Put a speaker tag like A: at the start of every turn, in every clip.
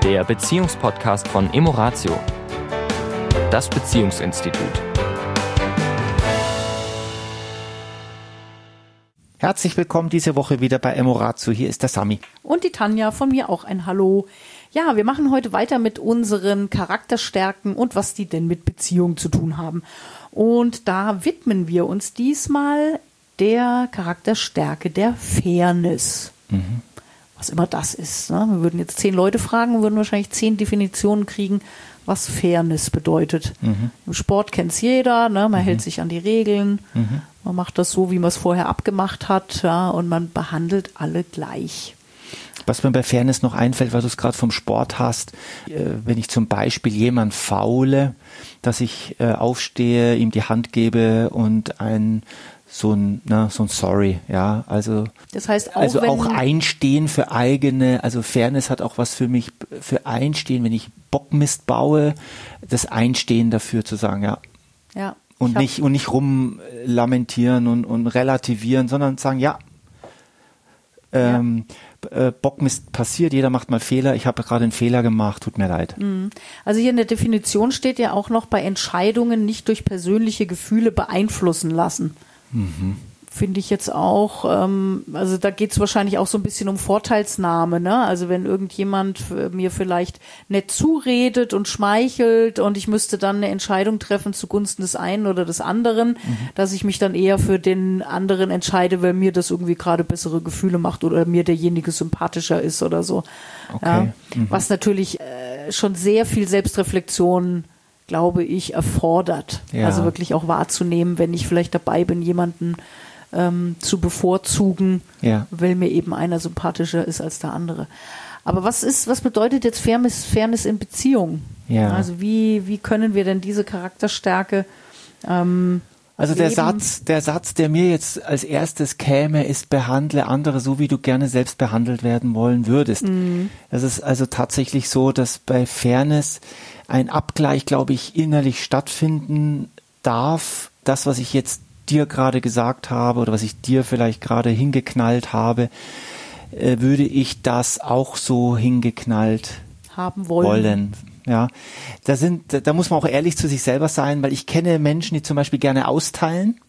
A: der Beziehungspodcast von Emoratio, das Beziehungsinstitut.
B: Herzlich willkommen diese Woche wieder bei Emoratio. Hier ist der Sami.
C: Und die Tanja, von mir auch ein Hallo. Ja, wir machen heute weiter mit unseren Charakterstärken und was die denn mit Beziehungen zu tun haben. Und da widmen wir uns diesmal der Charakterstärke der Fairness. Was immer das ist. Ne? Wir würden jetzt 10 Leute fragen und würden wahrscheinlich 10 Definitionen kriegen, was Fairness bedeutet. Im Sport kennt es jeder, ne? Man hält sich an die Regeln, man macht das so, wie man es vorher abgemacht hat, ja? Und man behandelt alle gleich.
B: Was mir bei Fairness noch einfällt, weil du es gerade vom Sport hast, wenn ich zum Beispiel jemanden faule, dass ich aufstehe, ihm die Hand gebe und so ein Sorry, ja, also
C: das heißt
B: auch einstehen für eigene, also Fairness hat auch was für mich, für Einstehen, wenn ich Bockmist baue, das Einstehen dafür zu sagen, ja. Und nicht rumlamentieren und relativieren, sondern sagen, Bockmist passiert, jeder macht mal Fehler, ich habe gerade einen Fehler gemacht, tut mir leid.
C: Also hier in der Definition steht ja auch noch, bei Entscheidungen nicht durch persönliche Gefühle beeinflussen lassen. Finde ich jetzt auch, also da geht es wahrscheinlich auch so ein bisschen um Vorteilsnahme, ne? Also wenn irgendjemand mir vielleicht nett zuredet und schmeichelt und ich müsste dann eine Entscheidung treffen zugunsten des einen oder des anderen, dass ich mich dann eher für den anderen entscheide, weil mir das irgendwie gerade bessere Gefühle macht oder mir derjenige sympathischer ist oder so.
B: Okay.
C: Ja? Was natürlich schon sehr viel Selbstreflexion, glaube ich, erfordert.
B: Ja.
C: Also wirklich auch wahrzunehmen, wenn ich vielleicht dabei bin, jemanden zu bevorzugen, weil mir eben einer sympathischer ist als der andere. Aber was bedeutet jetzt Fairness in Beziehungen?
B: Ja.
C: Also wie können wir denn diese Charakterstärke
B: also der Satz, der mir jetzt als erstes käme, ist: behandle andere so, wie du gerne selbst behandelt werden wollen würdest. Es ist also tatsächlich so, dass bei Fairness ein Abgleich, glaube ich, innerlich stattfinden darf. Das, was ich jetzt dir gerade gesagt habe oder was ich dir vielleicht gerade hingeknallt habe, würde ich das auch so hingeknallt
C: haben wollen.
B: Ja, da muss man auch ehrlich zu sich selber sein, weil ich kenne Menschen, die zum Beispiel gerne austeilen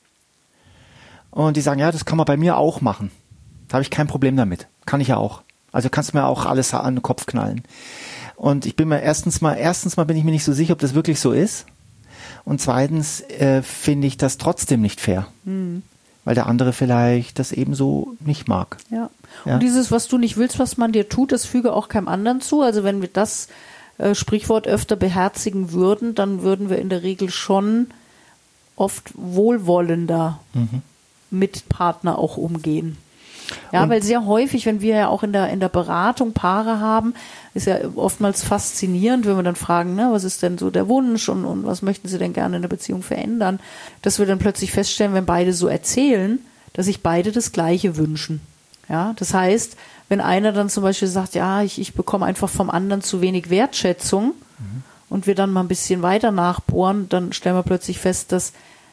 B: und die sagen, ja, das kann man bei mir auch machen. Da habe ich kein Problem damit. Kann ich ja auch. Also kannst du mir auch alles an den Kopf knallen. Und ich bin mir erstens mal bin ich mir nicht so sicher, ob das wirklich so ist. Und zweitens finde ich das trotzdem nicht fair. Weil der andere vielleicht das ebenso nicht mag.
C: Ja. Und dieses, was du nicht willst, was man dir tut, das füge auch keinem anderen zu. Also wenn wir das Sprichwort öfter beherzigen würden, dann würden wir in der Regel schon oft wohlwollender mit Partner auch umgehen. Ja, und weil sehr häufig, wenn wir ja auch in der Beratung Paare haben, ist ja oftmals faszinierend, wenn wir dann fragen, ne, was ist denn so der Wunsch und was möchten sie denn gerne in der Beziehung verändern, dass wir dann plötzlich feststellen, wenn beide so erzählen, dass sich beide das Gleiche wünschen. Ja, das heißt, wenn einer dann zum Beispiel sagt, ja, ich bekomme einfach vom anderen zu wenig Wertschätzung und wir dann mal ein bisschen weiter nachbohren, dann stellen wir plötzlich fest, dass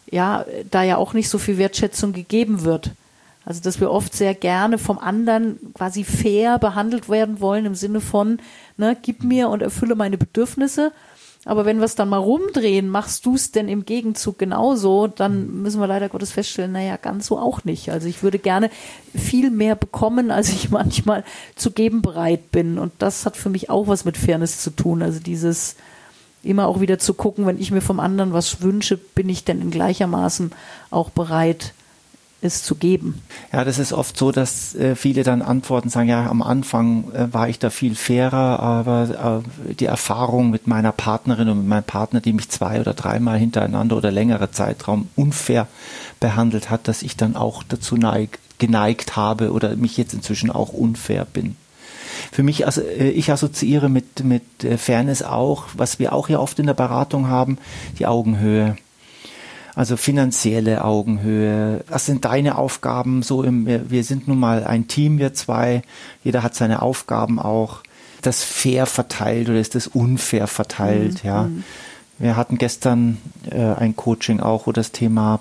C: da ja auch nicht so viel Wertschätzung gegeben wird. Also dass wir oft sehr gerne vom anderen quasi fair behandelt werden wollen im Sinne von, ne, gib mir und erfülle meine Bedürfnisse. Aber wenn wir es dann mal rumdrehen, machst du es denn im Gegenzug genauso, dann müssen wir leider Gottes feststellen, naja, ganz so auch nicht. Also ich würde gerne viel mehr bekommen, als ich manchmal zu geben bereit bin. Und das hat für mich auch was mit Fairness zu tun. Also dieses immer auch wieder zu gucken, wenn ich mir vom anderen was wünsche, bin ich denn in gleichermaßen auch bereit, es zu geben.
B: Ja, das ist oft so, dass viele dann antworten, sagen, ja, am Anfang war ich da viel fairer, aber die Erfahrung mit meiner Partnerin und mit meinem Partner, die mich 2 oder 3 Mal hintereinander oder längere Zeitraum unfair behandelt hat, dass ich dann auch dazu geneigt habe oder mich jetzt inzwischen auch unfair bin. Für mich, also ich assoziiere mit Fairness auch, was wir auch ja oft in der Beratung haben, die Augenhöhe. Also finanzielle Augenhöhe. Was sind deine Aufgaben? Wir sind nun mal ein Team, wir 2. Jeder hat seine Aufgaben auch. Ist das fair verteilt oder ist das unfair verteilt? Ja. Wir hatten gestern ein Coaching auch, wo das Thema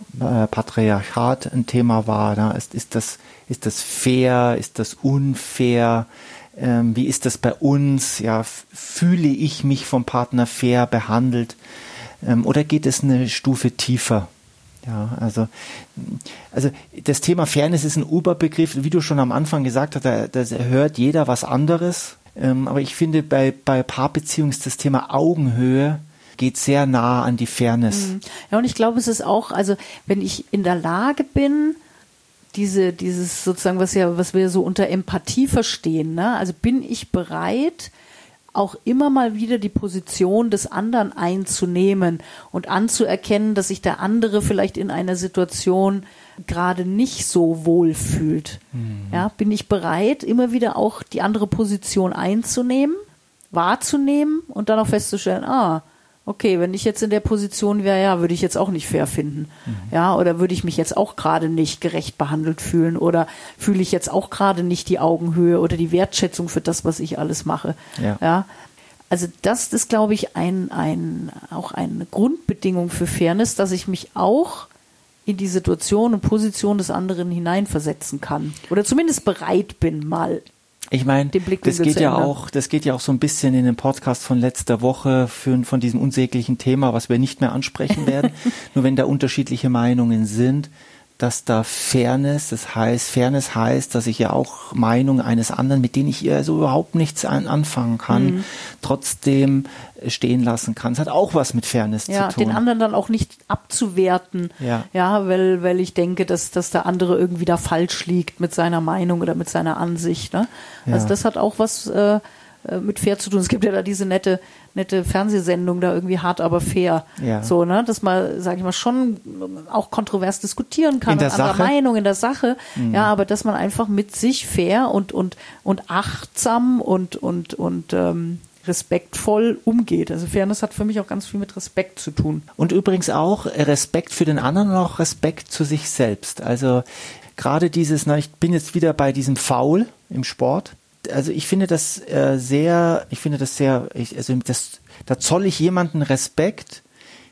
B: Patriarchat ein Thema war. Ist das fair? Ist das unfair? Wie ist das bei uns? Ja, fühle ich mich vom Partner fair behandelt? Oder geht es eine Stufe tiefer? Ja, also das Thema Fairness ist ein Oberbegriff, wie du schon am Anfang gesagt hast, da hört jeder was anderes. Aber ich finde, bei Paarbeziehungen ist das Thema Augenhöhe geht sehr nah an die Fairness.
C: Ja, und ich glaube, es ist auch, also wenn ich in der Lage bin, dieses sozusagen, was wir so unter Empathie verstehen, ne? Also bin ich bereit, auch immer mal wieder die Position des anderen einzunehmen und anzuerkennen, dass sich der andere vielleicht in einer Situation gerade nicht so wohl fühlt. Ja, bin ich bereit, immer wieder auch die andere Position einzunehmen, wahrzunehmen und dann auch festzustellen, okay, wenn ich jetzt in der Position wäre, ja, würde ich jetzt auch nicht fair finden. Ja, oder würde ich mich jetzt auch gerade nicht gerecht behandelt fühlen oder fühle ich jetzt auch gerade nicht die Augenhöhe oder die Wertschätzung für das, was ich alles mache. Ja. Also das ist, glaube ich, auch eine Grundbedingung für Fairness, dass ich mich auch in die Situation und Position des anderen hineinversetzen kann. Oder zumindest bereit bin, mal
B: ich meine, das geht ja auch so ein bisschen in den Podcast von letzter Woche von diesem unsäglichen Thema, was wir nicht mehr ansprechen werden. Nur wenn da unterschiedliche Meinungen sind, dass da Fairness heißt, dass ich ja auch Meinungen eines anderen, mit denen ich so überhaupt nichts anfangen kann, trotzdem stehen lassen kann. Es hat auch was mit Fairness zu tun.
C: Den anderen dann auch nicht abzuwerten, weil ich denke, dass der andere irgendwie da falsch liegt mit seiner Meinung oder mit seiner Ansicht. Ne? Ja. Also das hat auch was mit fair zu tun. Es gibt ja da diese nette Fernsehsendung, da irgendwie hart, aber fair. Ja. So, ne, dass man, sage ich mal, schon auch kontrovers diskutieren kann, mit anderer Meinung in der Sache. Ja, aber dass man einfach mit sich fair und achtsam und respektvoll umgeht. Also Fairness hat für mich auch ganz viel mit Respekt zu tun.
B: Und übrigens auch Respekt für den anderen und auch Respekt zu sich selbst. Also gerade dieses, ich bin jetzt wieder bei diesem Foul im Sport. Also ich finde das da zolle ich jemanden Respekt,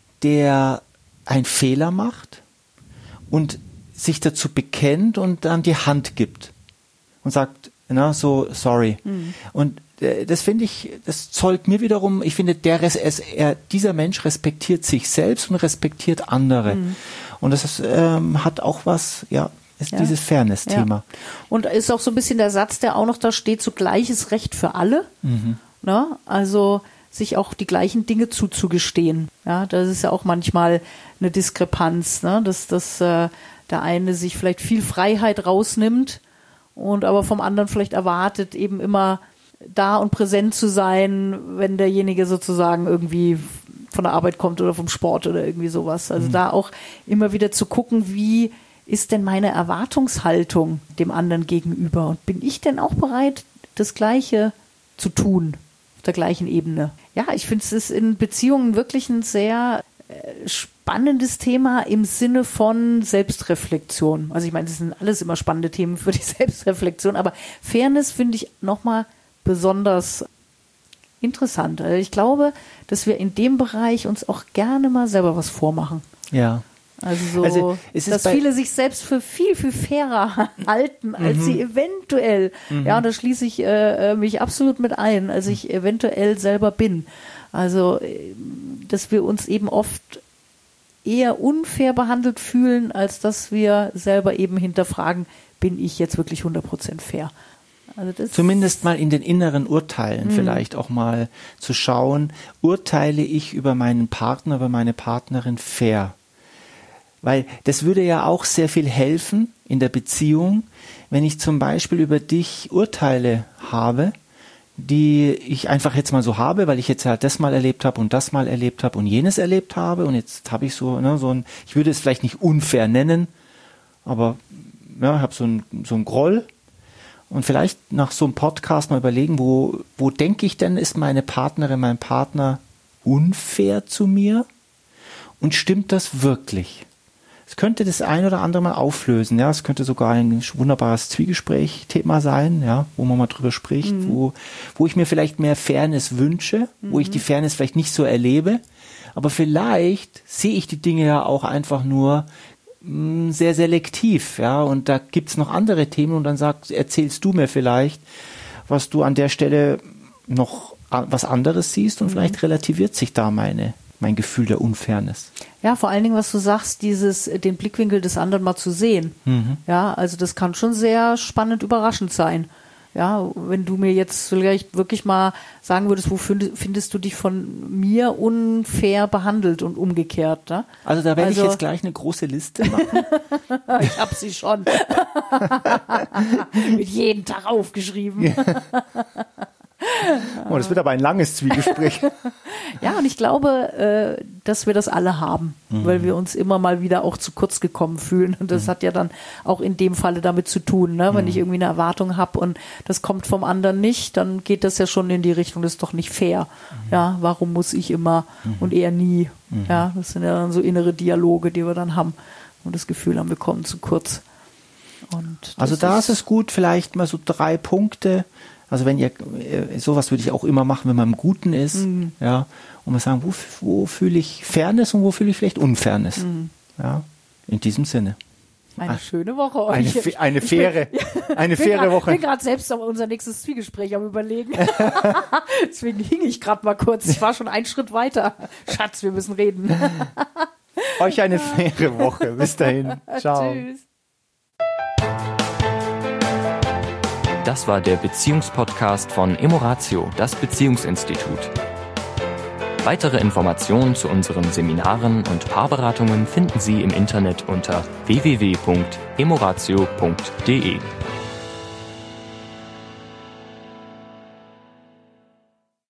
B: der einen Fehler macht und sich dazu bekennt und dann die Hand gibt und sagt, sorry. Und das finde ich, das zollt mir wiederum, ich finde, dieser Mensch respektiert sich selbst und respektiert andere. Und das hat auch was, ist dieses Fairness-Thema.
C: Ja. Und ist auch so ein bisschen der Satz, der auch noch da steht, so gleiches Recht für alle. Ne? Also sich auch die gleichen Dinge zuzugestehen. Ja, das ist ja auch manchmal eine Diskrepanz, ne? Dass der eine sich vielleicht viel Freiheit rausnimmt und aber vom anderen vielleicht erwartet, eben immer da und präsent zu sein, wenn derjenige sozusagen irgendwie von der Arbeit kommt oder vom Sport oder irgendwie sowas. Also da auch immer wieder zu gucken, wie ist denn meine Erwartungshaltung dem anderen gegenüber? Und bin ich denn auch bereit, das Gleiche zu tun, auf der gleichen Ebene? Ja, ich finde, es ist in Beziehungen wirklich ein sehr spannendes Thema im Sinne von Selbstreflexion. Also ich meine, das sind alles immer spannende Themen für die Selbstreflexion, aber Fairness finde ich nochmal besonders interessant. Also ich glaube, dass wir in dem Bereich uns auch gerne mal selber was vormachen.
B: Ja.
C: Also dass viele sich selbst für viel, viel fairer halten, als sie eventuell, und da schließe ich mich absolut mit ein, als ich eventuell selber bin. Also, dass wir uns eben oft eher unfair behandelt fühlen, als dass wir selber eben hinterfragen, bin ich jetzt wirklich 100% fair? Also das
B: zumindest mal in den inneren Urteilen vielleicht auch mal zu schauen, urteile ich über meinen Partner, über meine Partnerin fair? Weil das würde ja auch sehr viel helfen in der Beziehung, wenn ich zum Beispiel über dich Urteile habe, die ich einfach jetzt mal so habe, weil ich jetzt halt das mal erlebt habe und das mal erlebt habe und jenes erlebt habe und jetzt habe ich so ein, ich würde es vielleicht nicht unfair nennen, aber ja, ich habe so ein Groll und vielleicht nach so einem Podcast mal überlegen, wo denke ich denn, ist meine Partnerin, mein Partner unfair zu mir und stimmt das wirklich? Es könnte das ein oder andere mal auflösen, ja. Es könnte sogar ein wunderbares Zwiegespräch-Thema sein, ja, wo man mal drüber spricht, wo ich mir vielleicht mehr Fairness wünsche, wo ich die Fairness vielleicht nicht so erlebe, aber vielleicht sehe ich die Dinge ja auch einfach nur sehr selektiv, ja. Und da gibt's noch andere Themen und dann erzählst du mir vielleicht, was du an der Stelle noch was anderes siehst und vielleicht relativiert sich da mein Gefühl der Unfairness.
C: Ja, vor allen Dingen, was du sagst, den Blickwinkel des anderen mal zu sehen. Ja, also das kann schon sehr spannend überraschend sein. Ja, wenn du mir jetzt vielleicht wirklich mal sagen würdest, wo findest du dich von mir unfair behandelt und umgekehrt, ne?
B: Also da werde ich jetzt gleich eine große Liste machen.
C: Ich habe sie schon. Mit jedem Tag aufgeschrieben.
B: Oh, das wird aber ein langes Zwiegespräch.
C: Ja, und ich glaube, dass wir das alle haben, weil wir uns immer mal wieder auch zu kurz gekommen fühlen. Und das hat ja dann auch in dem Falle damit zu tun, ne? Wenn ich irgendwie eine Erwartung habe und das kommt vom anderen nicht, dann geht das ja schon in die Richtung, das ist doch nicht fair. Ja, warum muss ich immer und er nie? Ja, das sind ja dann so innere Dialoge, die wir dann haben und das Gefühl haben, wir kommen zu kurz. Und
B: also da ist es gut, vielleicht mal so 3 Punkte. Also wenn ihr, sowas würde ich auch immer machen, wenn man im Guten ist, ja, und mal sagen, wo fühle ich Fairness und wo fühle ich vielleicht Unfairness. Ja, in diesem Sinne.
C: Eine schöne Woche.
B: Eine faire Woche.
C: Ich bin gerade selbst auf unser nächstes Zwiegespräch am Überlegen. Deswegen hing ich gerade mal kurz. Ich war schon einen Schritt weiter. Schatz, wir müssen reden.
B: Euch eine faire Woche. Bis dahin. Ciao.
C: Tschüss.
A: Das war der Beziehungspodcast von Emoratio, das Beziehungsinstitut. Weitere Informationen zu unseren Seminaren und Paarberatungen finden Sie im Internet unter www.emoratio.de.